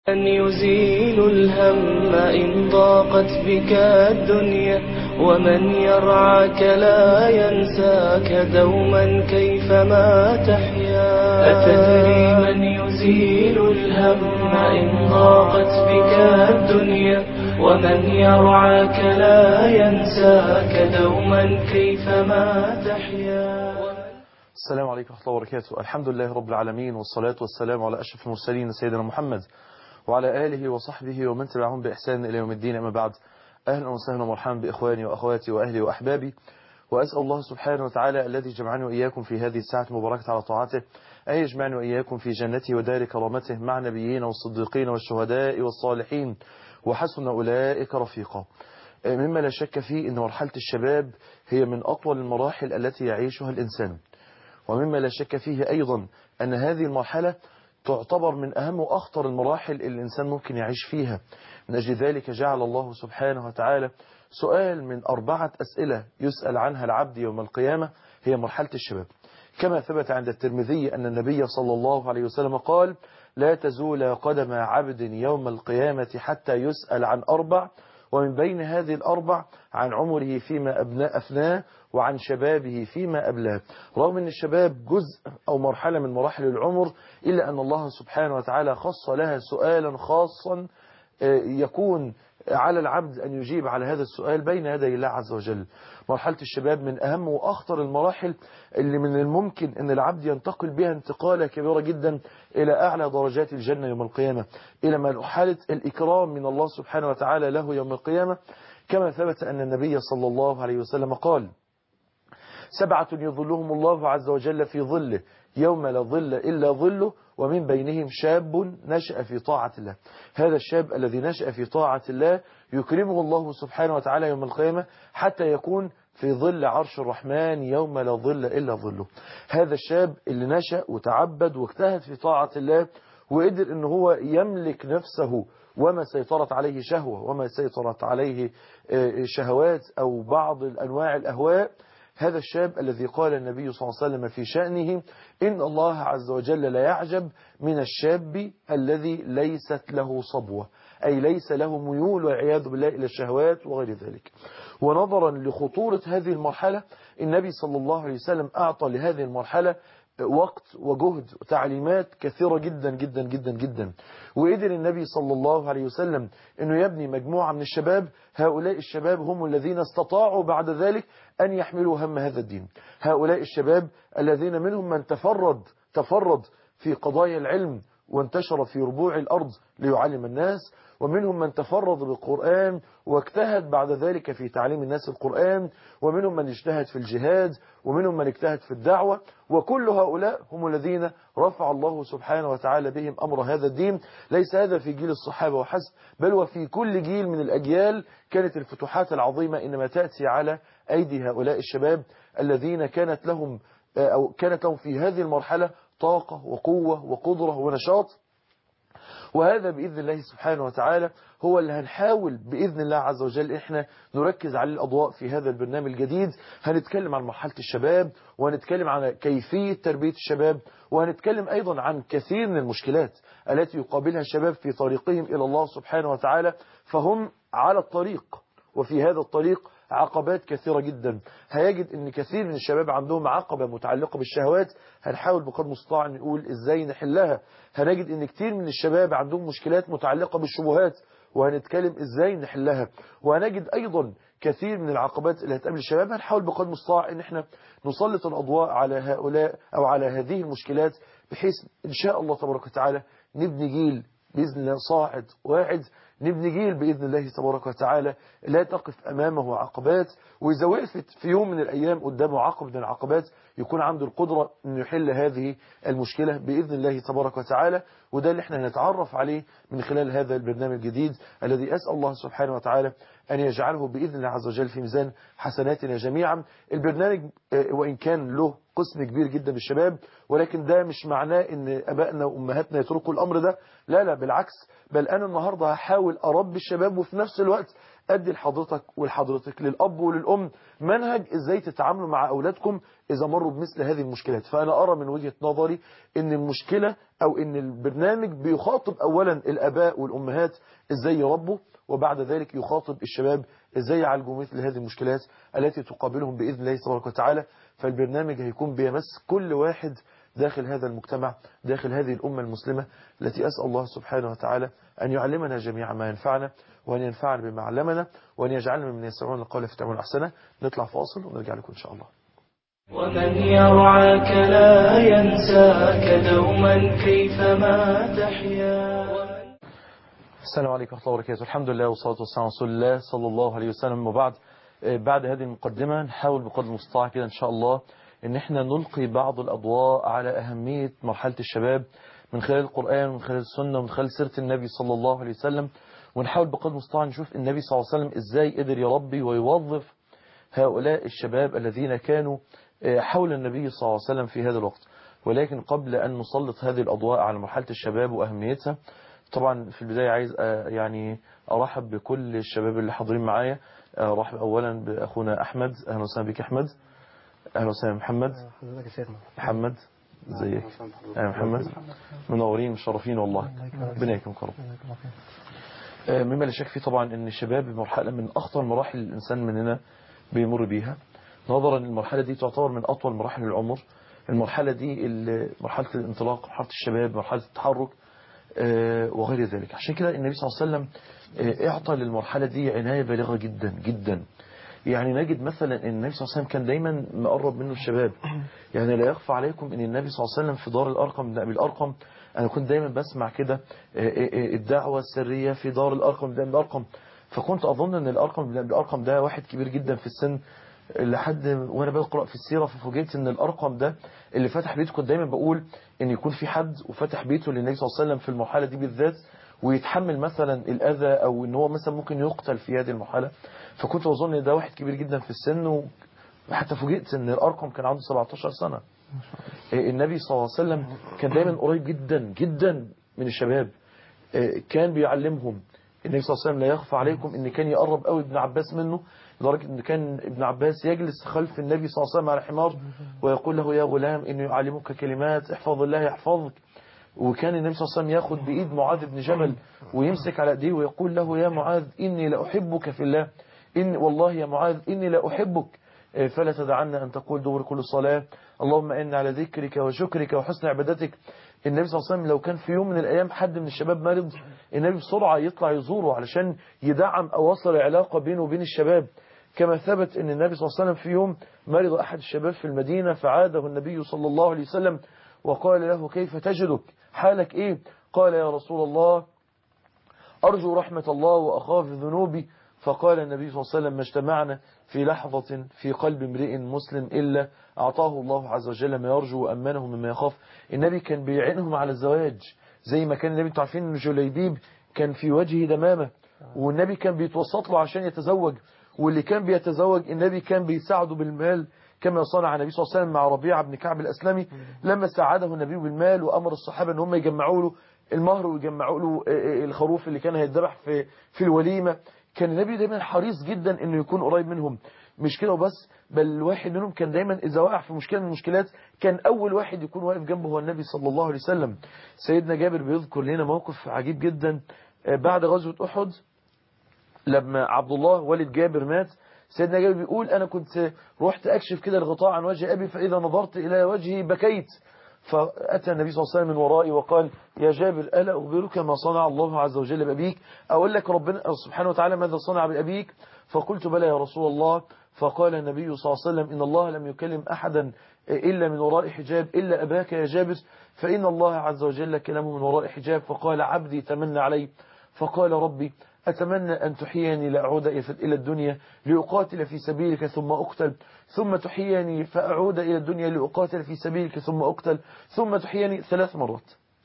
من يزيل الهم إن ضاقت بك الدنيا، ومن يرعاك لا ينساك دوما كيفما تحيا. أتدري من يزيل الهم إن ضاقت بك الدنيا، ومن يرعاك لا ينساك دوما كيفما تحيا. السلام عليكم ورحمة الله وبركاته. الحمد لله رب العالمين، والصلاة والسلام على أشرف المرسلين سيدنا محمد وعلى آله وصحبه ومن تبعهم بإحسان إلى يوم الدين. أما بعد، أهلا وسهلا ومرحبا بإخواني وأخواتي وأهلي وأحبابي، وأسأل الله سبحانه وتعالى الذي جمعني وإياكم في هذه الساعة المباركة على طاعته أن يجمعني وإياكم في جنته ودار كرامته مع النبيين والصديقين والشهداء والصالحين وحسن أولئك رفيقا. مما لا شك فيه أن مرحلة الشباب هي من أطول المراحل التي يعيشها الإنسان، ومما لا شك فيه أيضا أن هذه المرحلة تعتبر من أهم وأخطر المراحل اللي الإنسان ممكن يعيش فيها. من أجل ذلك جعل الله سبحانه وتعالى سؤال من 4 أسئلة يسأل عنها العبد يوم القيامة هي مرحلة الشباب. كما ثبت عند الترمذي أن النبي صلى الله عليه وسلم قال: لا تزول قدم عبد يوم القيامة حتى يسأل عن 4، ومن بين هذه ال4 عن عمره فيما أفناه، وعن شبابه فيما أبلاه. رغم أن الشباب جزء أو مرحلة من مراحل العمر، إلا أن الله سبحانه وتعالى خص لها سؤالا خاصا يكون على العبد أن يجيب على هذا السؤال بين يدي الله عز وجل. مرحلة الشباب من أهم وأخطر المراحل اللي من الممكن أن العبد ينتقل بها انتقالة كبيرة جدا إلى أعلى درجات الجنة يوم القيامة، إلى مرحلة الإكرام من الله سبحانه وتعالى له يوم القيامة. كما ثبت أن النبي صلى الله عليه وسلم قال: 7 يظلهم الله عز وجل في ظله يوم لا ظل إلا ظله، ومن بينهم شاب نشأ في طاعة الله. هذا الشاب الذي نشأ في طاعة الله يكرمه الله سبحانه وتعالى يوم القيامة حتى يكون في ظل عرش الرحمن يوم لا ظل إلا ظله. هذا الشاب اللي نشأ وتعبد واجتهد في طاعة الله وقدر أنه هو يملك نفسه وما سيطرت عليه شهوة وما سيطرت عليه شهوات أو بعض الأنواع الأهواء. هذا الشاب الذي قال النبي صلى الله عليه وسلم في شأنه: إن الله عز وجل لا يعجب من الشاب الذي ليست له صبوة، أي ليس له ميول والعياذ بالله إلى الشهوات وغير ذلك. ونظرا لخطورة هذه المرحلة، النبي صلى الله عليه وسلم أعطى لهذه المرحلة وقت وجهد وتعليمات كثيرة جدا جدا جدا جدا. وقدر النبي صلى الله عليه وسلم أنه يبني مجموعة من الشباب. هؤلاء الشباب هم الذين استطاعوا بعد ذلك أن يحملوا هم هذا الدين. هؤلاء الشباب الذين منهم من تفرد في قضايا العلم وانتشر في ربوع الأرض ليعلم الناس، ومنهم من تفرد بالقرآن واجتهد بعد ذلك في تعليم الناس القرآن، ومنهم من اجتهد في الجهاد، ومنهم من اجتهد في الدعوة. وكل هؤلاء هم الذين رفع الله سبحانه وتعالى بهم أمر هذا الدين. ليس هذا في جيل الصحابة وحسب، بل وفي كل جيل من الأجيال كانت الفتوحات العظيمة إنما تأتي على أيدي هؤلاء الشباب الذين كانت لهم في هذه المرحلة طاقة وقوة وقدرة ونشاط. وهذا بإذن الله سبحانه وتعالى هو اللي هنحاول بإذن الله عز وجل إحنا نركز عليه الأضواء في هذا البرنامج الجديد. هنتكلم عن مرحلة الشباب، وهنتكلم عن كيفية تربية الشباب، وهنتكلم أيضا عن كثير من المشكلات التي يقابلها الشباب في طريقهم إلى الله سبحانه وتعالى. فهم على الطريق، وفي هذا الطريق عقبات كثيرة جدا. هيجد ان كثير من الشباب عندهم عقبة متعلقة بالشهوات، هنحاول بقدر المستطاع نقول ازاي نحلها. هنجد ان كثير من الشباب عندهم مشكلات متعلقة بالشبهات، وهنتكلم ازاي نحلها. وهنجد ايضا كثير من العقبات اللي هتقابل الشباب، هنحاول بقدر المستطاع ان احنا نسلط الاضواء على هؤلاء او على هذه المشكلات، بحيث ان شاء الله تبارك وتعالى نبني جيل بإذن الله صاعد واعد، نبني جيل بإذن الله تبارك وتعالى لا تقف أمامه عقبات، وإذا وقفت في يوم من الأيام قدامه عقبة من العقبات يكون عنده القدرة أن يحل هذه المشكلة بإذن الله تبارك وتعالى. وده اللي احنا هنتعرف عليه من خلال هذا البرنامج الجديد الذي أسأل الله سبحانه وتعالى أن يجعله بإذن الله عز وجل في ميزان حسناتنا جميعا. البرنامج وإن كان له قسم كبير جدا بالشباب، ولكن ده مش معناه ان ابائنا وامهاتنا يتركوا الامر ده، لا لا بالعكس، بل انا النهاردة هحاول اربي الشباب وفي نفس الوقت ادي لحضرتك ولحضرتك للاب وللام منهج ازاي تتعاملوا مع اولادكم اذا مروا بمثل هذه المشكلات. فانا ارى من وجهة نظري ان المشكلة أو إن البرنامج بيخاطب أولا الآباء والأمهات إزاي يربوا، وبعد ذلك يخاطب الشباب إزاي يعالجوا مثل هذه المشكلات التي تقابلهم بإذن الله تبارك وتعالى. فالبرنامج هيكون بيمس كل واحد داخل هذا المجتمع، داخل هذه الأمة المسلمة التي أسأل الله سبحانه وتعالى أن يعلمنا جميعا ما ينفعنا، وأن ينفعنا بما علمنا، وأن يجعلنا من يسمعون القول فيتبعون أحسنه. نطلع فاصل ونرجع لكم إن شاء الله. ومن يرعاك لا ينساك دوما كيفما تحيا. السلام عليكم ورحمة الله وبركاته. الحمد لله والصلاة والسلام على رسول الله صلى الله عليه وسلم. وبعد بعد هذه المقدمة نحاول بقدر المستطاع كده إن شاء الله إن احنا نلقي بعض الأضواء على أهمية مرحلة الشباب من خلال القرآن ومن خلال السنة ومن خلال سيرة النبي صلى الله عليه وسلم، ونحاول بقدر المستطاع نشوف النبي صلى الله عليه وسلم إزاي قدر يربي ويوظف هؤلاء الشباب الذين كانوا حول النبي صلى الله عليه وسلم في هذا الوقت. ولكن قبل أن نسلط هذه الأضواء على مرحلة الشباب وأهميتها، طبعا في البداية عايز يعني أرحب بكل الشباب اللي حاضرين معايا. أرحب أولا بأخونا أحمد. أهلا وسهلا بك أحمد. أهلا وسهلا محمد. محمد ازيك؟ أهلا محمد. منورين مشرفين والله. ربنا يكرمك يا رب. مما لا شك فيه طبعا ان الشباب مرحلة من أخطر مراحل الإنسان مننا بيمر بيها، نظرا المرحلة دي تعتبر من أطول مراحل العمر. المرحلة دي مرحلة الانطلاق، مرحلة الشباب، مرحلة التحرك وغير ذلك. عشان كده النبي صلى الله عليه وسلم اعطى للمرحلة دي عناية بالغة جدا جدا. يعني نجد مثلا ان النبي صلى الله عليه وسلم كان دايما مقرب منه الشباب. يعني لا يخفى عليكم ان النبي صلى الله عليه وسلم في دار الأرقم بن أبي الأرقم، انا كنت دايما بسمع كده الدعوة السرية في دار الأرقم بن أبي الأرقم، فكنت اظن ان الأرقم بن أبي الأرقم ده واحد كبير جدا في السن، لحد وانا بقرأ في السيرة ففوجئت ان الأرقم ده اللي فتح بيته، كنت دايما بقول ان يكون في حد وفتح بيته للنبي صلى الله عليه وسلم في المرحلة دي بالذات ويتحمل مثلا الأذى أو ان هو مثلا ممكن يقتل في هذه المرحلة. فكنت أظن ان ده واحد كبير جدا في السن، وحتى فوجئت ان الأرقم كان عنده 17 سنة. النبي صلى الله عليه وسلم كان دايما قريب جدا جدا من الشباب، كان بيعلمهم. النبي صلى الله عليه وسلم لا يخفى عليكم ان كان يقرب قوي ابن عباس منه، لدرجة ان كان ابن عباس يجلس خلف النبي صلى الله عليه وسلم على حمار ويقول له يا غلام اني يعلمك كلمات احفظ الله يحفظك. وكان النبي صلى الله عليه وسلم ياخد بايد معاذ بن جبل ويمسك على ايديه ويقول له يا معاذ اني لاحبك في الله، إن والله يا معاذ اني لاحبك فلا تدعنا ان تقول دبر كل صلاة اللهم إنا على ذكرك وشكرك وحسن عبادتك. النبي صلى الله عليه وسلم لو كان في يوم من الأيام حد من الشباب مرض، النبي بسرعة يطلع يزوره علشان يدعم أو وصل العلاقة بينه وبين الشباب. كما ثبت أن النبي صلى الله عليه وسلم في يوم مرض أحد الشباب في المدينة، فعاده النبي صلى الله عليه وسلم وقال له كيف تجدك، حالك إيه؟ قال يا رسول الله أرجو رحمة الله وأخاف ذنوبي. فقال النبي صلى الله عليه وسلم ما اجتمعنا في لحظة في قلب امرئ مسلم إلا أعطاه الله عز وجل ما يرجو وأمنه مما يخاف. النبي كان بيعينهم على الزواج، زي ما كان النبي تعرفين أن جليبيب كان في وجهه دمامة، والنبي كان بيتوسط له عشان يتزوج، واللي كان بيتزوج النبي كان بيساعده بالمال، كما صنع النبي صلى الله عليه وسلم مع ربيعة بن كعب الأسلمي لما ساعده النبي بالمال وأمر الصحابة أن هم يجمعوا له المهر ويجمعوا له الخروف اللي كان هيتذبح في الوليمة. كان النبي دايما حريص جدا انه يكون قريب منهم. مش كده وبس، بل الواحد منهم كان دايما اذا وقع في مشكلة من المشكلات كان اول واحد يكون واقف جنبه هو النبي صلى الله عليه وسلم. سيدنا جابر بيذكر لنا موقف عجيب جدا بعد غزوة احد لما عبد الله والد جابر مات. سيدنا جابر بيقول انا كنت رحت اكشف كده الغطاء عن وجه ابي فاذا نظرت الى وجهي بكيت، فأتى النبي صلى الله عليه وسلم من ورائي وقال يا جابر ألا أخبرك ما صنع الله عز وجل بأبيك، أقول لك ربنا سبحانه وتعالى ماذا صنع بأبيك؟ فقلت بلى يا رسول الله. فقال النبي صلى الله عليه وسلم إن الله لم يكلم أحدا إلا من وراء حجاب إلا أباك يا جابر، فإن الله عز وجل كلامه من وراء حجاب. فقال عبدي تمنى علي، فقال ربي أتمنى أن تحييني لأعود إلى الدنيا لأقاتل في سبيلك ثم أقتل، ثم تحييني فأعود إلى الدنيا لأقاتل في سبيلك ثم أقتل، ثم تحييني 3 مرات.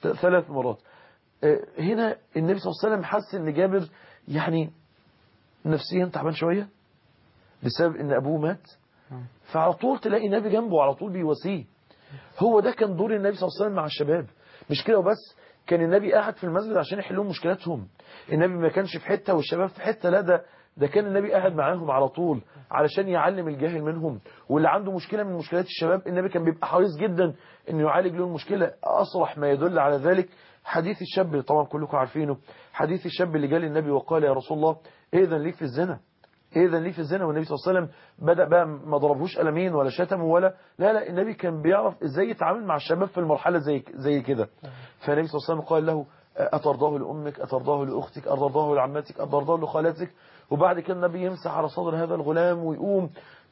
هنا النبي صلى الله عليه وسلم حس أن جابر يعني نفسيا تعبان شوية بسبب أن أبوه مات، فعلى طول تلاقي النبي جنبه على طول بيواسيه. هو ده كان دور النبي صلى الله عليه وسلم مع الشباب. مش كده وبس، كان النبي قاعد في المسجد عشان يحلوا مشكلاتهم. النبي ما كانش في حتة والشباب في حتة، لا ده ده كان النبي قاعد معاهم على طول علشان يعلم الجاهل منهم، واللي عنده مشكلة من مشكلات الشباب النبي كان بيبقى حريص جدا انه يعالج له المشكلة. أصرح ما يدل على ذلك حديث الشاب اللي طبعا كلكم عارفينه، حديث الشاب اللي جاء للنبي وقال يا رسول الله إذن لي في الزنا، إذن لي في الزنا. والنبي صلى الله عليه وسلم بدأ بقى ما ضربهوش قلمين ولا شتمه ولا لا، النبي كان بيعرف إزاي يتعامل مع الشباب في المرحلة زي كده. فالنبي صلى الله عليه وسلم قال له أترضاه لأمك، أترضاه لأختك، أترضاه لعمتك، أترضاه لخالتك. وبعد كده النبي يمسح على صدر هذا الغلام ويقوم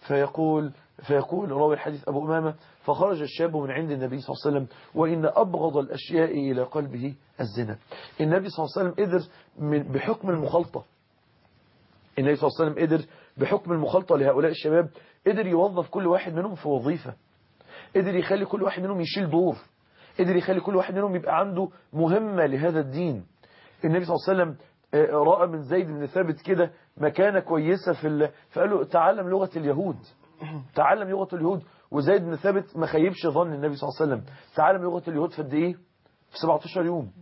فيقول راوي الحديث أبو أمامة فخرج الشاب من عند النبي صلى الله عليه وسلم وإن أبغض الأشياء إلى قلبه الزنا. النبي صلى الله عليه وسلم قدر بحكم المخالطة، النبي صلى الله عليه وسلم قدر بحكم المخالطة لهؤلاء الشباب قدر يوظف كل واحد منهم في وظيفة، قدر يخلي كل واحد منهم يشيل دور، قدر يخلي كل واحد منهم يبقى عنده مهمة لهذا الدين. النبي صلى الله عليه وسلم رأى من زيد بن ثابت كده مكانة كويسة فقال له تعلم لغة اليهود، تعلم لغة اليهود. وزيد بن ثابت ما خيبش ظن النبي صلى الله عليه وسلم، تعلم لغة اليهود في قد ايه؟ في 17 يوم.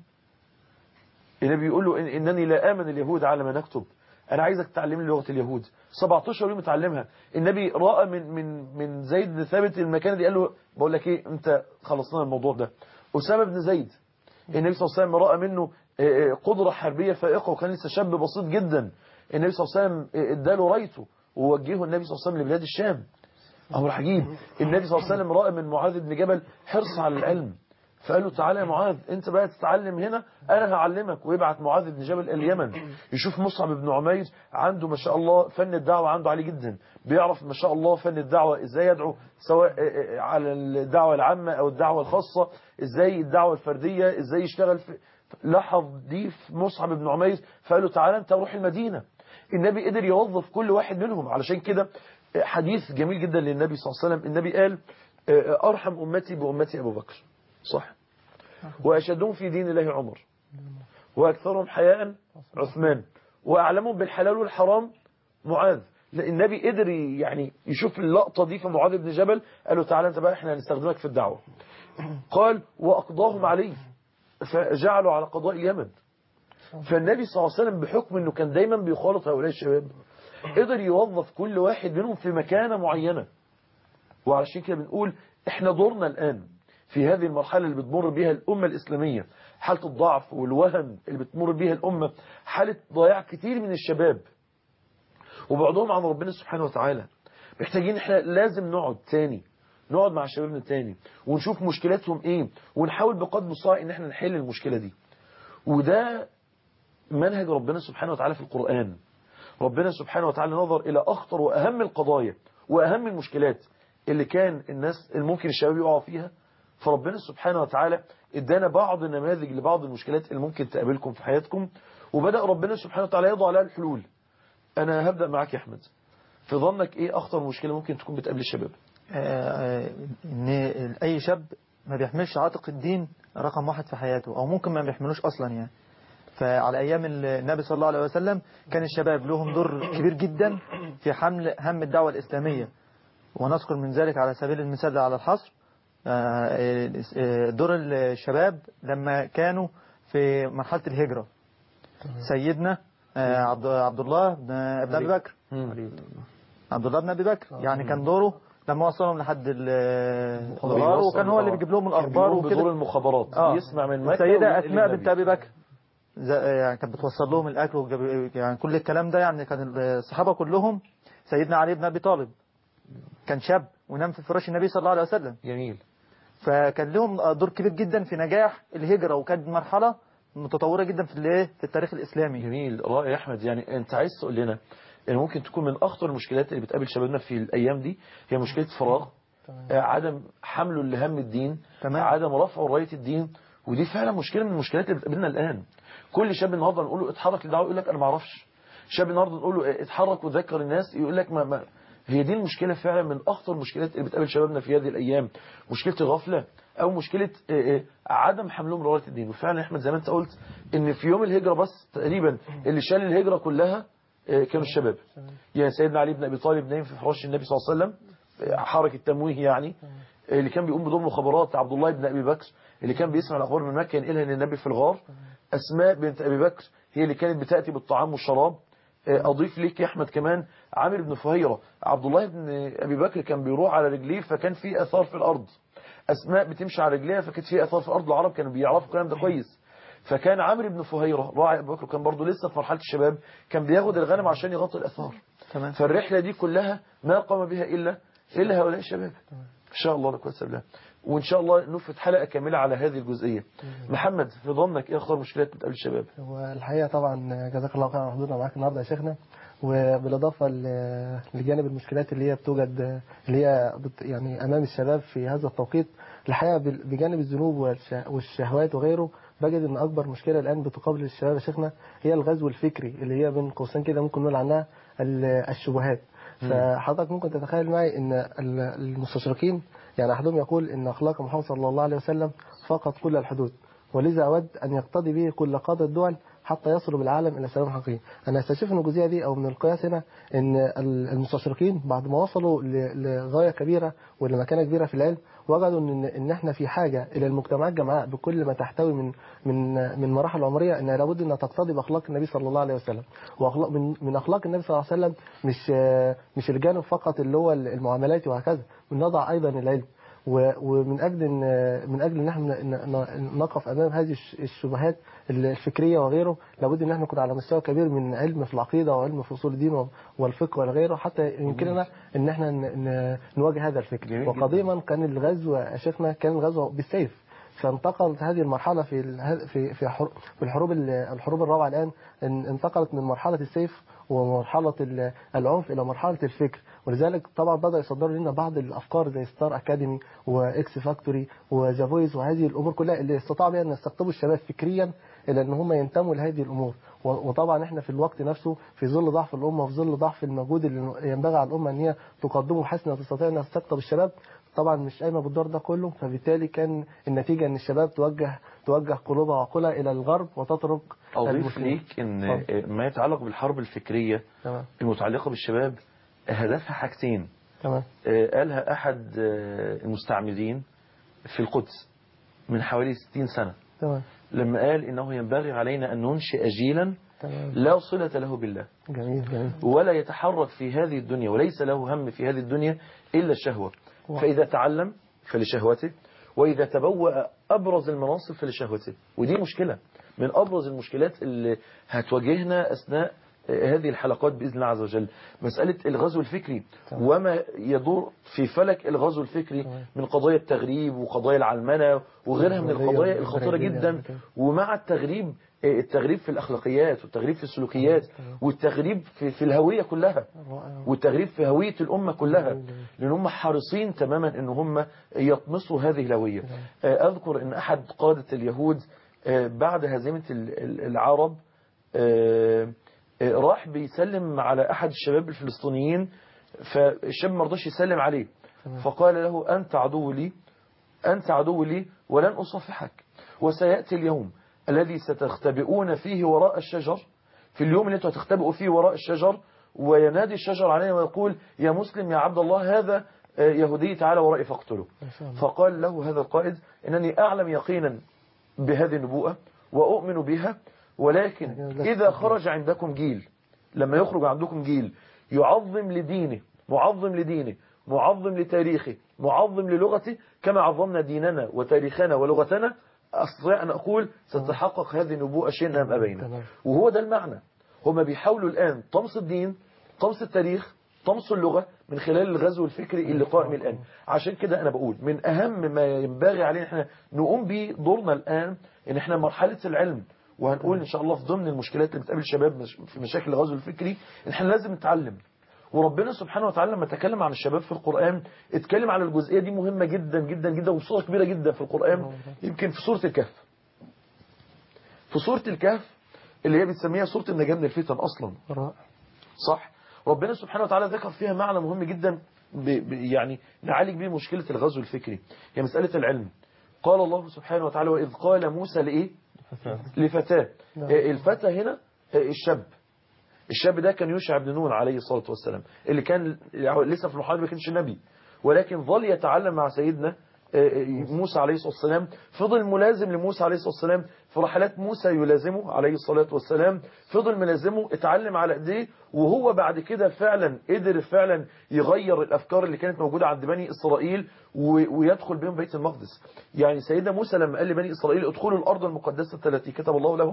النبي يقول له إنني لا آمن اليهود على ما نكتب، أنا عايزك تعلمني لغة اليهود. 17 يوم يتعلمها. النبي رأى من زيد بن ثابت المكانة دي، قال له بقول لك ايه، انت خلصنا الموضوع ده. أسامة بن زيد النبي صلى الله عليه وسلم رأى منه قدرة حربية فائقة وكان لسه شاب بسيط جدا. النبي صلى الله عليه وسلم اداله رايته ووجهه النبي صلى الله عليه وسلم لبلاد الشام. أمر عجيب. النبي صلى الله عليه وسلم رأى من معاذ بن جبل حرص على العلم فقال له تعالى يا معاذ انت بقى تتعلم هنا انا هعلمك. ويبعت معاذ بن جبل اليمن يشوف مصعب بن عمير عنده ما شاء الله فن الدعوة عنده عالي جدا، بيعرف ما شاء الله فن الدعوة ازاي يدعو سواء على الدعوة العامة او الدعوة الخاصة، ازاي الدعوة الفردية ازاي يشتغل لاحظ دي في مصعب بن عمير فقال له تعالى انت روح المدينة. النبي قدر يوظف كل واحد منهم. علشان كده حديث جميل جدا للنبي صلى الله عليه وسلم، النبي قال ارحم امتي بامتي ابو بكر، صح، وأشدهم في دين الله عمر، وأكثرهم حياء عثمان، وأعلمهم بالحلال والحرام معاذ. النبي قدر يعني يشوف اللقطة دي في معاذ بن جبل قال له تعالى انت بقى احنا هنستخدمك في الدعوة. قال وأقضاهم عليه فجعلوا على قضاء اليمن. فالنبي صلى الله عليه وسلم بحكم انه كان دايما بيخالط هؤلاء الشباب قدر يوظف كل واحد منهم في مكانة معينة. وعلشان كده بنقول احنا دورنا الآن في هذه المرحلة اللي بتمر بها الأمة الإسلامية، حالة الضعف والوهن اللي بتمر بها الأمة، حالة ضياع كتير من الشباب وبعدهم عن ربنا سبحانه وتعالى. محتاجين احنا لازم نقعد مع شبابنا تاني ونشوف مشكلاتهم ايه ونحاول بقدر المستطاع ان احنا نحل المشكلة دي. وده منهج ربنا سبحانه وتعالى في القرآن. ربنا سبحانه وتعالى نظر إلى أخطر وأهم القضايا وأهم المشكلات اللي كان الناس ممكن الشباب يقعوا فيها، فربنا سبحانه وتعالى ادانا بعض النماذج لبعض المشكلات اللي ممكن تقابلكم في حياتكم، وبدأ ربنا سبحانه وتعالى يضع لها الحلول. أنا هبدأ معاك يا أحمد، في ظنك إيه أخطر مشكلة ممكن تكون بتقابل الشباب؟ إن أي شاب ما بيحملش عاتق الدين رقم واحد في حياته، أو ممكن ما بيحملوش أصلا يعني. فعلى أيام النبي صلى الله عليه وسلم كان الشباب لهم دور كبير جدا في حمل هم الدعوة الإسلامية. ونذكر من ذلك على سبيل المثال على الحصر دور الشباب لما كانوا في مرحلة الهجرة. سيدنا عبد الله بن أبي بكر، عبد الله بن أبي بكر يعني كان دوره لما وصلهم لحد الخضار وكان هو اللي بيجيب لهم الأخبار وكده، بدور المخابرات يسمع من مكة. سيدة أسماء بنت أبي بكر يعني كانت بتوصل لهم الأكل يعني كل الكلام ده. يعني كان الصحابة كلهم. سيدنا علي بن أبي طالب كان شاب ونام في فراش النبي صلى الله عليه وسلم. جميل. فكان لهم دور كبير جدا في نجاح الهجرة، وكانت مرحلة متطورة جدا في التاريخ الإسلامي. جميل، رائع يا أحمد. يعني أنت عايز تقول لنا إن ممكن تكون من أخطر المشكلات اللي بتقابل شبابنا في الأيام دي هي مشكلة فراغ، عدم حمله لهم الدين، عدم رفعه راية الدين. ودي فعلا مشكلة من المشكلات اللي بتقابلنا الآن. كل شاب النهارده نقول له اتحرك للدعوة يقول لك أنا ما أعرفش. شاب النهارده نقول له اتحرك وذكر الناس يقول لك ما. هي دي المشكلة فعلا من أخطر المشكلات اللي بتقابل شبابنا في هذه الأيام، مشكلة الغفلة أو مشكلة عدم حملهم لراية الدين. وفعلا يا أحمد زي ما أنت قلت إن في يوم الهجرة بس تقريبا اللي شال الهجرة كلها كانوا الشباب. يعني سيدنا علي بن أبي طالب نايم في فراش النبي صلى الله عليه وسلم، حركة تمويه يعني، اللي كان بيقوم بدور مخابرات عبد الله بن أبي بكر اللي كان بيسمع الأخبار من مكة ينقلها للنبي في الغار، أسماء بنت أبي بكر هي اللي كانت بتأتي بالطعام والشراب، أضيف ليك يا أحمد كمان عامر بن فهيرة. عبد الله بن أبي بكر كان بيروح على رجليه فكان في أثار في الأرض. أسماء بتمشي على رجليها فكانت في أثار في الأرض. العرب كانوا بيعرفوا الكلام ده كويس. فكان عامر بن فهيرة راعي أبو بكر كان برضه لسه في مرحلة الشباب كان بياخد الغنم عشان يغطي الأثار. تمام. فالرحلة دي كلها ما قام بها إلا هؤلاء الشباب. إن شاء الله لك وسب الله. وإن شاء الله نفت حلقة كاملة على هذه الجزئية. محمد في ظنك إيه أخطر مشكلات بتقابل الشباب؟ والحقيقة طبعا جزاك الله خير على حضورنا معاك النهارده يا شيخنا. وبالإضافة لجانب المشكلات اللي هي بتوجد اللي هي يعني أمام الشباب في هذا التوقيت، الحقيقة بجانب الذنوب والشهوات وغيره بجد ان اكبر مشكله الان بتقابل الشباب يا شيخنا هي الغزو الفكري اللي هي بين قوسين كده ممكن نقول عنها الشبهات. فحضرتك ممكن تتخيل معي ان المستشرقين يعني احدهم يقول ان اخلاق محمد صلى الله عليه وسلم فقط كل الحدود، ولذا اود ان يقتضي به كل قاده الدول حتى يصل بالعالم الى سلام حقيقي. انا استشف من الجزئيه دي او من القياس هنا ان المستشرقين بعد ما وصلوا لغايه كبيره ولمكانه كبيره في العلم وجدوا ان احنا في حاجه الى المجتمعات الجمعاء بكل ما تحتوي من مراحل عمريه انها لابد انها تقتضي باخلاق النبي صلى الله عليه وسلم. واخلاق من اخلاق النبي صلى الله عليه وسلم مش الجانب فقط اللي هو المعاملات وهكذا، بنضع ايضا العلم. ومن اجل ان احنا نقف امام هذه الشبهات الفكريه وغيره لابد ان احنا نكون على مستوى كبير من علم في العقيده وعلم في اصول الدين والفقه وغيره حتى يمكننا ان احنا نواجه هذا الفكر. وقديما كان الغزو يا شيخنا كان الغزو بالسيف، فانتقلت هذه المرحله في الحروب الرابعه الان انتقلت من مرحله السيف ومرحله العنف الى مرحله الفكر. ولذلك طبعا بدأ يصدروا لنا بعض الافكار زي ستار اكاديمي واكس فاكتوري وذا فويس وهذه الامور كلها اللي استطاعوا بها ان يستقطبوا الشباب فكريا الى ان هم ينتموا لهذه الامور. وطبعا احنا في الوقت نفسه في ظل ضعف الامه وفي ظل ضعف المجهود اللي ينبغي على الامه ان هي تقدمه بحيث انها تستطيع انها تستقطب الشباب، طبعا مش قايمه بالدور ده كله. فبالتالي كان النتيجه ان الشباب توجه قلوبها وعقولها الى الغرب وتترك اضيف ليك ان ما يتعلق بالحرب الفكريه تمام. المتعلقه بالشباب هدفها حاجتين. تمام. قالها احد المستعمرين في القدس من حوالي 60 سنه. تمام. لما قال انه ينبغي علينا ان ننشئ جيلا تمام. لا صله له بالله جميل. ولا يتحرك في هذه الدنيا وليس له هم في هذه الدنيا الا الشهوه. فاذا تعلم فلشهوته وإذا تبوأ أبرز المناصب فلشهوته. ودي مشكلة من أبرز المشكلات اللي هتواجهنا أثناء هذه الحلقات بإذن الله عز وجل، مسألة الغزو الفكري وما يدور في فلك الغزو الفكري من قضايا التغريب وقضايا العلمنة وغيرها من القضايا الخطيرة جدا. ومع التغريب في الأخلاقيات والتغريب في السلوكيات والتغريب في الهوية كلها والتغريب في هوية الأمة كلها، لأن هم حريصين تماما أن هم يطمسوا هذه الهوية. أذكر أن أحد قادة اليهود بعد هزيمة العرب راح بيسلم على أحد الشباب الفلسطينيين، فالشاب ما رضاش يسلم عليه فقال له أنت عدو لي ولن أصافحك، وسيأتي اليوم الذي ستختبئون فيه وراء الشجر، في اليوم اللي انتوا هتختبئوا فيه وراء الشجر وينادي الشجر علينا ويقول يا مسلم يا عبد الله هذا يهودي تعالى ورائي فاقتله. فقال له هذا القائد إنني أعلم يقينا بهذه النبوءة وأؤمن بها، ولكن إذا خرج عندكم جيل، لما يخرج عندكم جيل يعظم لدينه معظم لتاريخه معظم للغته كما عظمنا ديننا وتاريخنا ولغتنا، أستطيع أن أقول ستتحقق هذه النبوءة شئنا أم أبينا. وهو ده المعنى. هم بيحاولوا الآن طمس الدين، طمس التاريخ، طمس اللغة من خلال الغزو الفكري اللي قائم الآن. عشان كده أنا بقول من أهم ما ينبغي علينا احنا نقوم به دورنا الآن إن احنا مرحلة العلم، وهنقول إن شاء الله في ضمن المشكلات اللي بتقابل الشباب في مشاكل الغزو الفكري إن احنا لازم نتعلم. وربنا سبحانه وتعالى لما تكلم عن الشباب في القرآن اتكلم على الجزئية دي مهمة جدا جدا جدا وبصورة كبيرة جدا في القرآن. يمكن في سورة الكهف اللي هي بتسميها سورة النجاة من الفتن أصلا، صح؟ ربنا سبحانه وتعالى ذكر فيها معنى مهم جدا يعني نعالج به مشكلة الغزو الفكري، هي مسألة العلم. قال الله سبحانه وتعالى وإذ قال موسى لإيه؟ لفتاه. الفتى هنا الشاب ده كان يوشع بن نون عليه الصلاة والسلام اللي كان لسه في المرحلة ما كانش نبي، ولكن ظل يتعلم مع سيدنا موسى عليه الصلاة والسلام، فضل ملازم لموسى عليه الصلاة والسلام في رحلات موسى يلازمه عليه الصلاة والسلام، فضل ملازمه، اتعلم على ايديه، وهو بعد كده فعلا قدر فعلا يغير الأفكار اللي كانت موجودة عند بني إسرائيل ويدخل بهم بيت المقدس. يعني سيدنا موسى لما قال لبني إسرائيل ادخلوا الأرض المقدسة التي كتب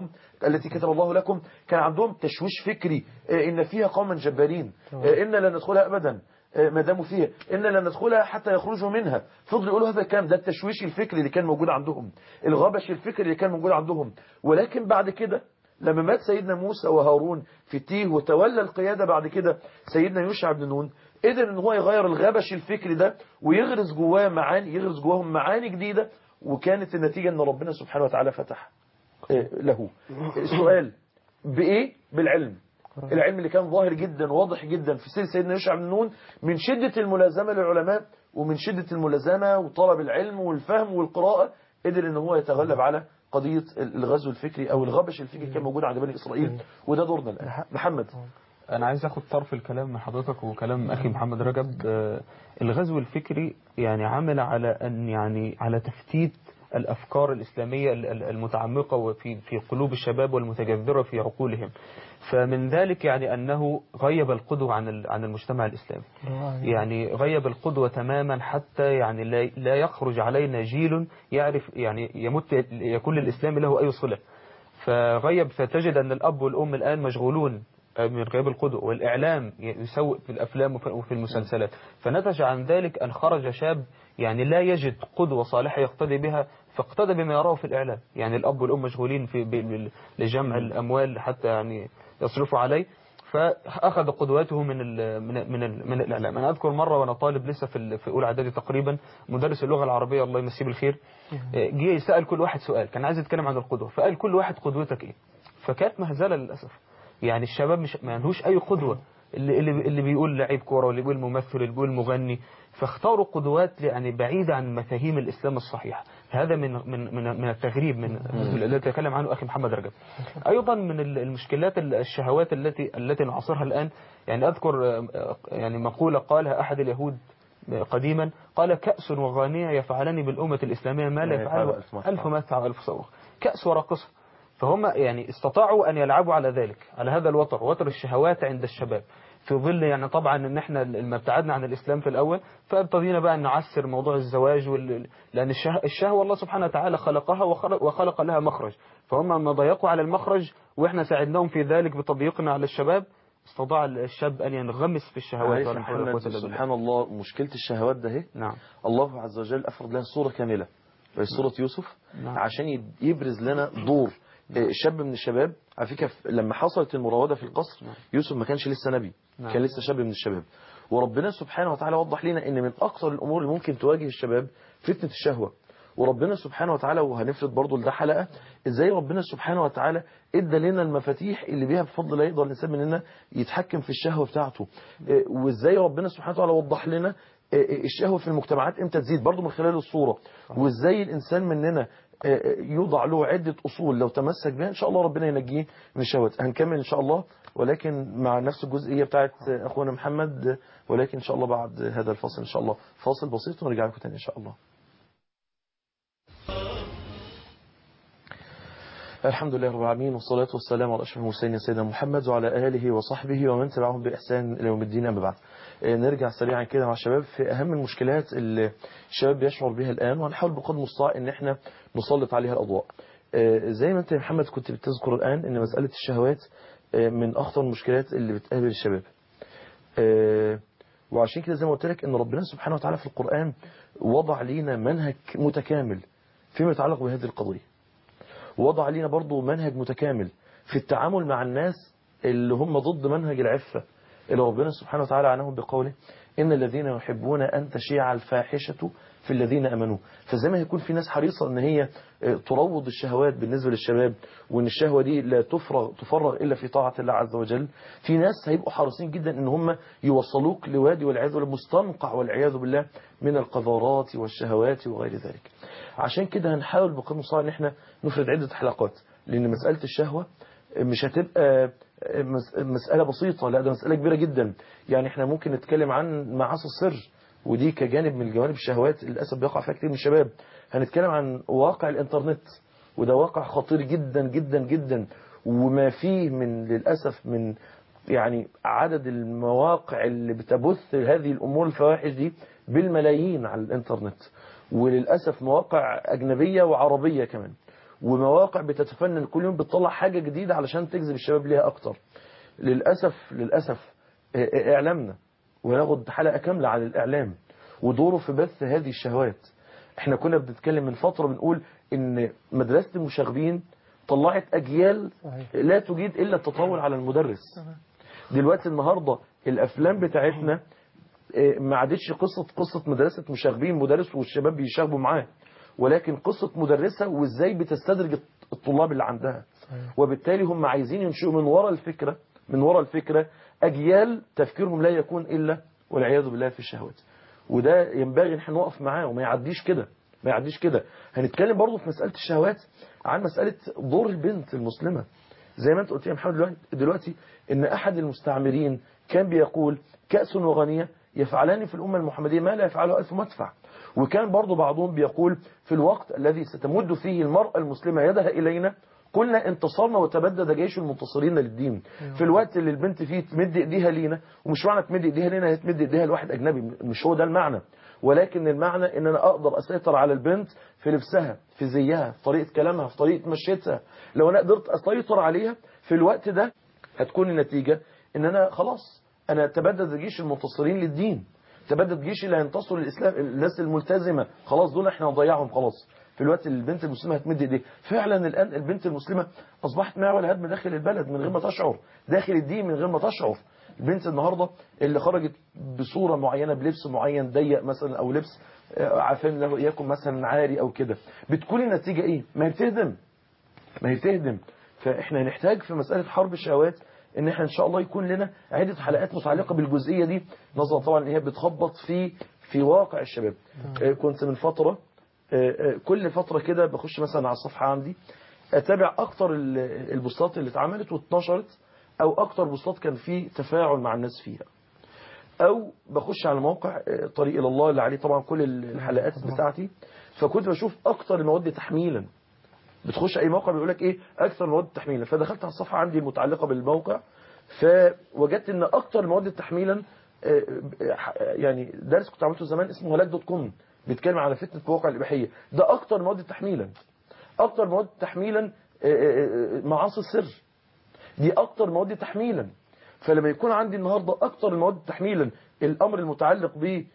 الله لكم، كان عندهم تشويش فكري إن فيها قوما جبارين، إن لن ندخلها أبدا ما داموا فيها، إن لن ندخلها حتى يخرجوا منها. فضلوا يقولوا هذا الكلام، ده التشويش الفكري اللي كان موجود عندهم، الغبش الفكري اللي كان موجود عندهم. ولكن بعد كده لما مات سيدنا موسى وهارون في التيه وتولى القيادة بعد كده سيدنا يوشع بن نون، قدر ان هو يغير الغبش الفكري ده ويغرس جواه معاني، يغرس جواهم معاني جديدة، وكانت النتيجة ان ربنا سبحانه وتعالى فتح له. السؤال بإيه؟ بالعلم. العلم اللي كان ظاهر جدا واضح جدا في سير سيدنا يوشع بن نون من شدة الملازمة للعلماء ومن شدة الملازمة وطلب العلم والفهم والقراءة، قدر ان هو يتغلب على قضية الغزو الفكري او الغبش الفكري كان موجود عند بني اسرائيل. وده دورنا الان. محمد، أنا عايز أخد طرف الكلام من حضرتك وكلام أخي محمد رجب. الغزو الفكري يعني عمل على أن يعني على تفتيت الأفكار الإسلامية المتعمقة في قلوب الشباب والمتجذرة في عقولهم. فمن ذلك يعني أنه غيب القدوة عن المجتمع الإسلامي، يعني غيب القدوة تماما، حتى يعني لا يخرج علينا جيل يعرف يعني يكون للإسلام له أي صلة. فغيب، فتجد أن الأب والأم الآن مشغولون من غياب القدوة، والإعلام يسوق في الأفلام وفي المسلسلات. فنتج عن ذلك أن خرج شاب يعني لا يجد قدوة صالحة يقتدي بها، فاقتدى بما يراه في الإعلام. يعني الأب والأم مشغولين لجمع الأموال حتى يعني يصرفوا عليه، فأخذ قدواته من الإعلام. أنا أذكر مرة وأنا طالب لسه في أولى إعدادي تقريبا، مدرس اللغة العربية الله يمسيه بالخير جه يسأل كل واحد سؤال، كان عايز يتكلم عن القدوة، فقال كل واحد قدوتك إيه؟ فكانت مهزلة للأسف. يعني الشباب مش ما لهوش أي قدوة، اللي بيقول لعيب كورة واللي بيقول ممثل اللي بيقول مغني، فاختاروا قدوات يعني بعيدة عن مفاهيم الإسلام الصحيحة. هذا من التغريب الذي تكلم عنه أخي محمد رجب. أيضا من المشكلات الشهوات التي نعاصرها الآن. يعني أذكر يعني مقولة قالها أحد اليهود قديما، قال: كأس وغانية يفعلني بالأمة الإسلامية ما لا يفعله ألف مدفع وألف صوغ. كأس ورقصة. فهم يعني استطاعوا أن يلعبوا على ذلك، على هذا الوتر، وتر الشهوات عند الشباب، في ظل يعني طبعا ان احنا لما ابتعدنا عن الإسلام في الأول، فابتدينا بقى نعسر موضوع الزواج لأن الشهوة الله سبحانه وتعالى خلقها وخلق لها مخرج، فهم ما ضيقوا على المخرج واحنا ساعدناهم في ذلك بتضييقنا على الشباب، استطاع الشاب أن ينغمس في الشهوات. ولا حول ولا قوة إلا بالله. سبحان الله، مشكلة الشهوات ده نعم. الله عز وجل أفرض لها صورة كاملة في سورة يوسف. نعم. عشان يبرز لنا دور شاب من الشباب. على فكرة لما حصلت المراودة في القصر، يوسف ما كانش لسه نبي، كان لسه شاب من الشباب. وربنا سبحانه وتعالى وضح لنا ان من اكثر الامور اللي ممكن تواجه الشباب فتنة الشهوة. وربنا سبحانه وتعالى، وهنفرد برضو لده حلقة، ازاي ربنا سبحانه وتعالى ادى لنا المفاتيح اللي بيها بفضل الله يقدر الانسان مننا يتحكم في الشهوة بتاعته. وازاي ربنا سبحانه وتعالى وضح لنا الشهوة في المجتمعات امتى تزيد برضو من خلال الصورة. وازاي الانسان مننا يوضع له عدة أصول لو تمسك بها إن شاء الله ربنا ينجيه من الشهوات. هنكمل إن شاء الله، ولكن مع نفس الجزئية بتاعت أخونا محمد، ولكن إن شاء الله بعد هذا الفاصل. إن شاء الله فاصل بسيط ونرجع لكم تاني إن شاء الله. الحمد لله رب العالمين، والصلاة والسلام على أشرف المرسلين سيدنا محمد وعلى آله وصحبه ومن تبعهم بإحسان إلى يوم الدين. أما بعد، نرجع سريعا كده مع الشباب في أهم المشكلات اللي الشباب بيشعر بها الآن، وهنحاول بقدر المستطاع إن إحنا نسلط عليها الأضواء. زي ما أنت يا محمد كنت بتذكر الآن إن مسألة الشهوات من أخطر المشكلات اللي بتقابل الشباب. وعشان كده زي ما قلت لك إن ربنا سبحانه وتعالى في القرآن وضع لينا منهج متكامل فيما يتعلق بهذه القضية، ووضع لينا برضو منهج متكامل في التعامل مع الناس اللي هم ضد منهج العفة اللي ربنا سبحانه وتعالى عنهم بقوله: إن الذين يحبون أن تشيع الفاحشة في الذين أمنوا. فزي ما يكون في ناس حريصة أن هي تروض الشهوات بالنسبة للشباب، وأن الشهوة دي لا تفرغ إلا في طاعة الله عز وجل، في ناس هيبقوا حريصين جدا أن هم يوصلوك لوادي والعياذ بالله مستنقع والعياذ بالله من القذارات والشهوات وغير ذلك. عشان كده هنحاول بقدر المستطاع ان احنا نفرد عدة حلقات، لان مسألة الشهوة مش هتبقى مسألة بسيطة، لا ده مسألة كبيرة جدا. يعني احنا ممكن نتكلم عن معاصي السر، ودي كجانب من جوانب الشهوات للأسف بيقع فيها كتير من الشباب. هنتكلم عن واقع الإنترنت، وده واقع خطير جدا جدا جدا، وما فيه من للأسف من يعني عدد المواقع اللي بتبث هذه الأمور الفواحش دي بالملايين على الإنترنت، وللأسف مواقع أجنبية وعربية كمان، ومواقع بتتفنن كل يوم بتطلع حاجة جديدة علشان تجذب الشباب ليها أكتر. للأسف إعلامنا، وناخد حلقة كاملة على الإعلام ودوره في بث هذه الشهوات. احنا كنا بنتكلم من فترة بنقول ان مدرسة المشاغبين طلعت أجيال لا تجيد إلا التطاول على المدرس. دلوقتي النهاردة الأفلام بتاعتنا ما عادتش قصة مدرسة مشاغبين، مدرس والشباب بيشاغبوا معاه، ولكن قصة مدرسة وإزاي بتستدرج الطلاب اللي عندها. وبالتالي هم عايزين ينشئوا من وراء الفكرة أجيال تفكيرهم لا يكون إلا والعياذ بالله في الشهوات. وده ينبغي ان احنا نقف معاه وما يعديش كده. هنتكلم برضو في مسألة الشهوات عن مسألة دور البنت المسلمة. زي ما انت قلت يا محمد دلوقتي ان احد المستعمرين كان بيقول كأس وغنية يفعلان في الأمة المحمدية ما لا يفعله ألف مدفع. وكان برضو بعضهم بيقول في الوقت الذي ستمد فيه المرأة المسلمة يدها إلينا قلنا انتصرنا وتبدد جيش المنتصرين للدين. في الوقت اللي البنت فيه تمد ايديها لينا، ومش معنى تمد ايديها لينا هي تمد ايديها لواحد اجنبي، مش هو ده المعنى، ولكن المعنى ان انا اقدر اسيطر على البنت في لبسها، في زيها، في طريقة كلامها، في طريقة مشيتها. لو انا قدرت اسيطر عليها في الوقت ده هتكون النتيجة ان انا خلاص انا تبدد جيش المنتصرين للدين، تبدد جيش اللي هينتصروا للاسلام، الناس الملتزمة خلاص دول احنا نضيعهم خلاص. في الوقت اللي البنت المسلمة هتمد ايديها. فعلا الآن البنت المسلمة أصبحت معول هدم داخل البلد من غير ما تشعر، داخل الدين من غير ما تشعر. البنت النهاردة اللي خرجت بصورة معينة بلبس معين ضيق مثلا أو لبس عفان له إياكم مثلا عاري أو كده، بتكون النتيجة إيه؟ ما هي بتهدم. فإحنا نحتاج في مسألة حرب الشهوات ان احنا ان شاء الله يكون لنا عدة حلقات متعلقة بالجزئية دي، نظرا طبعا ان هي بتخبط في واقع الشباب. كنت من فترة كل فترة كده بخش مثلا على الصفحة عندي اتابع اكتر البوستات اللي اتعملت واتنشرت، او اكتر بوستات كان فيه تفاعل مع الناس فيها، او بخش على موقع طريق الى الله اللي عليه طبعا كل الحلقات بتاعتي، فكنت بشوف اكتر المواد تحميلا. بتخش اي موقع بيقول لك ايه اكثر المواد تحميلا، فدخلت على الصفحة عندي المتعلقة بالموقع، فوجدت ان اكتر المواد تحميلا يعني درس كنت عملته زمان اسمه هلاك.com بيتكلم على فتنة مواقع الإباحية، ده اكتر مواد تحميلا. اكتر مواد تحميلا معاصي السر، دي اكتر مواد تحميلا. فلما يكون عندي النهاردة اكتر المواد تحميلا الامر المتعلق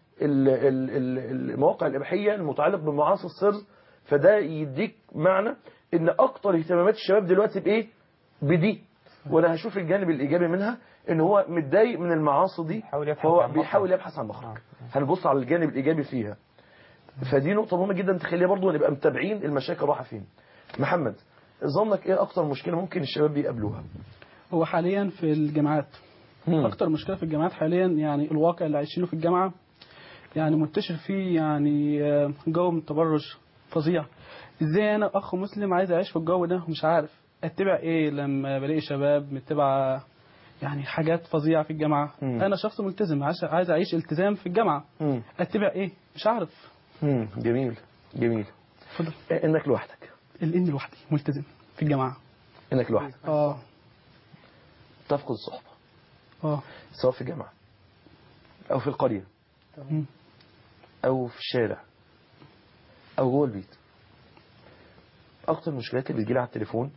بالمواقع الإباحية المتعلق بمعاصي السر، فده يديك معنى ان اكتر اهتمامات الشباب دلوقتي بايه؟ بدي. وانا هشوف الجانب الايجابي منها ان هو متضايق من المعاصي دي فهو بيحاول يبحث عن مخرج. هنبص على الجانب الايجابي فيها. فدي نقطة مهمة جدا تخليها برضو نبقى متابعين المشاكل رايحة فين. محمد، ظنك ايه اكتر مشكلة ممكن الشباب بيقابلوها؟ هو حاليا في الجامعات اكتر مشكلة في الجامعات حاليا، يعني الواقع اللي عايشينه في الجامعة يعني منتشر فيه يعني جو من التبرج فظيع. ازاي انا اخ مسلم عايز اعيش في الجو ده ومش عارف اتبع ايه لما بلاقي شباب متبع يعني حاجات فظيعة في الجامعة. انا شخص ملتزم عايز اعيش التزام في الجامعة، اتبع ايه مش عارف. جميل. فضل. انك لوحدك. اني لوحدي ملتزم في الجامعة. انك لوحدك. تفقد الصحبة. سواء في الجامعة او في القرية او في الشارع او جوه البيت. اكتر المشكلات اللي بتجيلي على التليفون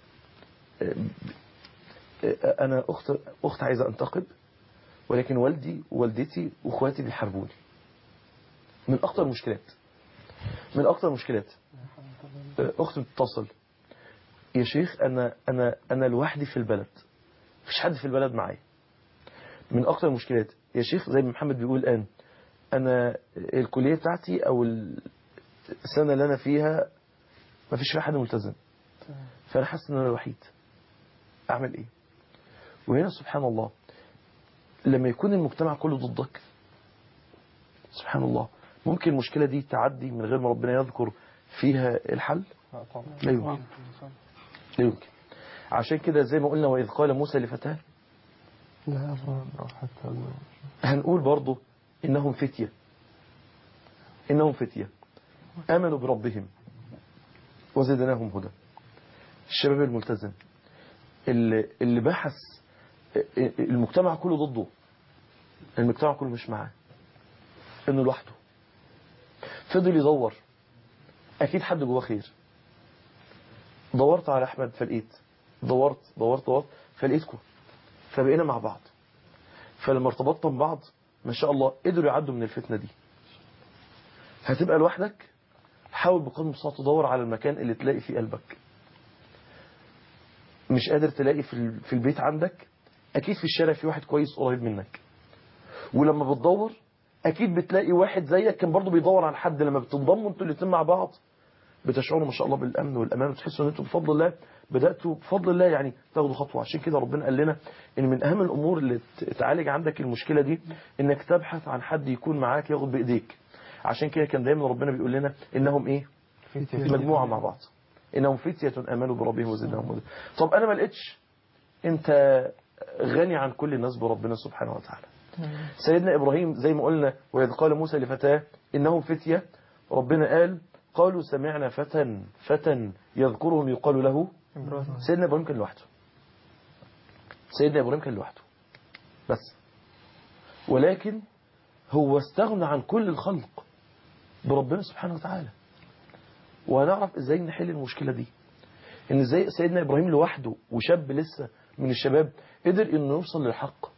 انا اخت عايزة انتقد، ولكن والدي ووالدتي واخواتي بيحاربوني. من اكتر المشكلات اخت بتتصل يا شيخ انا لوحدي في البلد، مفيش حد في البلد معايا. من اكتر المشكلات يا شيخ زي ما محمد بيقول الان انا الكلية بتاعتي او السنة اللي انا فيها مفيش فيها حد ملتزم، فانا حاسس ان انا الوحيد، اعمل ايه؟ وهنا سبحان الله لما يكون المجتمع كله ضدك سبحان الله ممكن المشكلة دي تعدي من غير ما ربنا يذكر فيها الحل. لا يمكن. عشان كده زي ما قلنا وإذ قال موسى لفتاه هنقول برضو إنهم فتية إنهم فتية آمنوا بربهم وزدناهم هدى. الشباب الملتزم اللي بحث المجتمع كله ضده، المجتمع كله مش معاه، إنه لوحده، فضل يدور، أكيد حد جواه خير. دورت على أحمد فلقيت، دورت فلقيتكم، فبقينا مع بعض. فلما ارتبطنا ببعض ما شاء الله قدروا يعدوا من الفتنة دي. هتبقى لوحدك، حاول بقدر المستطاع تدور على المكان اللي تلاقي فيه قلبك. مش قادر تلاقي في البيت عندك، أكيد في الشارع في واحد كويس قريب منك. ولما بتدور أكيد بتلاقي واحد زيك كان برضو بيدور على حد. لما بتنضموا انتوا الاتنين مع بعض بتشعروا ما شاء الله بالأمن والأمان، وتحسوا ان انتوا بفضل الله بدأتوا بفضل الله يعني تاخدوا خطوة. عشان كده ربنا قال لنا ان من أهم الأمور اللي تعالج عندك المشكلة دي انك تبحث عن حد يكون معاك ياخد بإيديك. عشان كده كان دايما ربنا بيقول لنا انهم ايه؟ مجموعة مع بعض، انهم فتية آمنوا بربهم وزدناهم هدى. طب انا ما لقيتش، انت غني عن كل الناس بربنا سبحانه وتعالى. سيدنا إبراهيم زي ما قلنا، وإذ قال موسى لفتاه إنهم فتية، ربنا قال قالوا سمعنا فتى يذكرهم يقال له. سيدنا إبراهيم كان لوحده، سيدنا إبراهيم كان لوحده بس، ولكن هو استغنى عن كل الخلق بربنا سبحانه وتعالى. وهنعرف ازاي نحل المشكلة دي، ان ازاي سيدنا إبراهيم لوحده وشاب لسه من الشباب قدر انه يوصل للحق،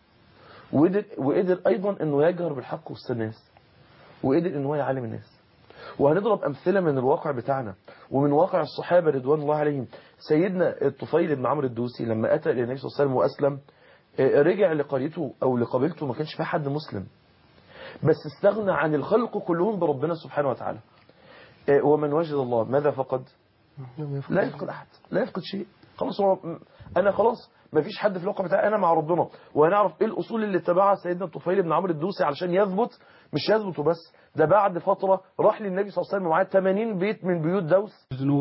وقدر ايضا انه يجهر بالحق وسط الناس، وقدر انه يعلم الناس. وهنضرب امثله من الواقع بتاعنا ومن واقع الصحابه رضوان الله عليهم. سيدنا الطفيل بن عمرو الدوسي لما اتى الى النبي صلى الله عليه وسلم واسلم، رجع لقريته او لقبيلته ما كانش فيها حد مسلم، بس استغنى عن الخلق كلهم بربنا سبحانه وتعالى. ومن وجد الله ماذا فقد؟ لا يفقد احد، لا يفقد شيء. خلاص انا خلاص ما فيش حد في الواقع بتاعي، انا مع ربنا. وهنعرف ايه الاصول اللي اتبعها سيدنا الطفيل بن عمرو الدوسي علشان يثبت. مش يثبت وبس، ده بعد فتره راح للنبي صلى الله عليه وسلم معاه 80 بيت من بيوت دوس. الذنوب،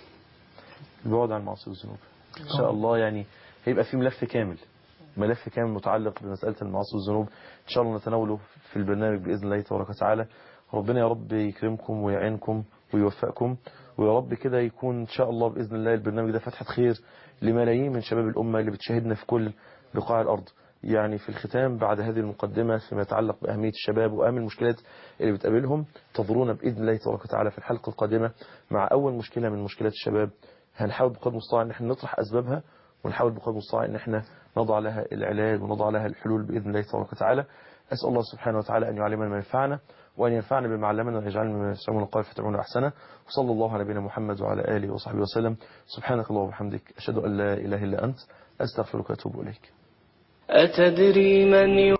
البعد عن المعاصي والذنوب ان شاء الله يعني هيبقى في ملف كامل متعلق بمساله المعاصي والذنوب ان شاء الله نتناوله في البرنامج باذن الله تبارك وتعالى. ربنا يا رب يكرمكم ويعينكم ويوفقكم، ويا رب كده يكون ان شاء الله باذن الله البرنامج ده فتحة خير لملايين من شباب الامه اللي بتشاهدنا في كل بقاع الارض. يعني في الختام بعد هذه المقدمه فيما يتعلق باهميه الشباب واهم المشكلات اللي بتقابلهم، تنظرونا باذن الله تبارك وتعالى في الحلقه القادمه مع اول مشكله من مشكلات الشباب. هنحاول بقدر المستطاع ان احنا نطرح اسبابها، ونحاول بقدر المستطاع ان احنا نضع لها العلاج ونضع لها الحلول باذن الله تبارك وتعالى. اسال الله سبحانه وتعالى ان يعلمنا ما ينفعنا، وأن ينفعنا بما علمنا، وأن يجعلنا مما يستمعون القول فيتبعون أحسنه. وصلى الله على نبينا محمد وعلى آله وصحبه وسلم. سبحانك اللهم وبحمدك، أشهد أن لا إله إلا أنت، أستغفرك وأتوب إليك. أتدري من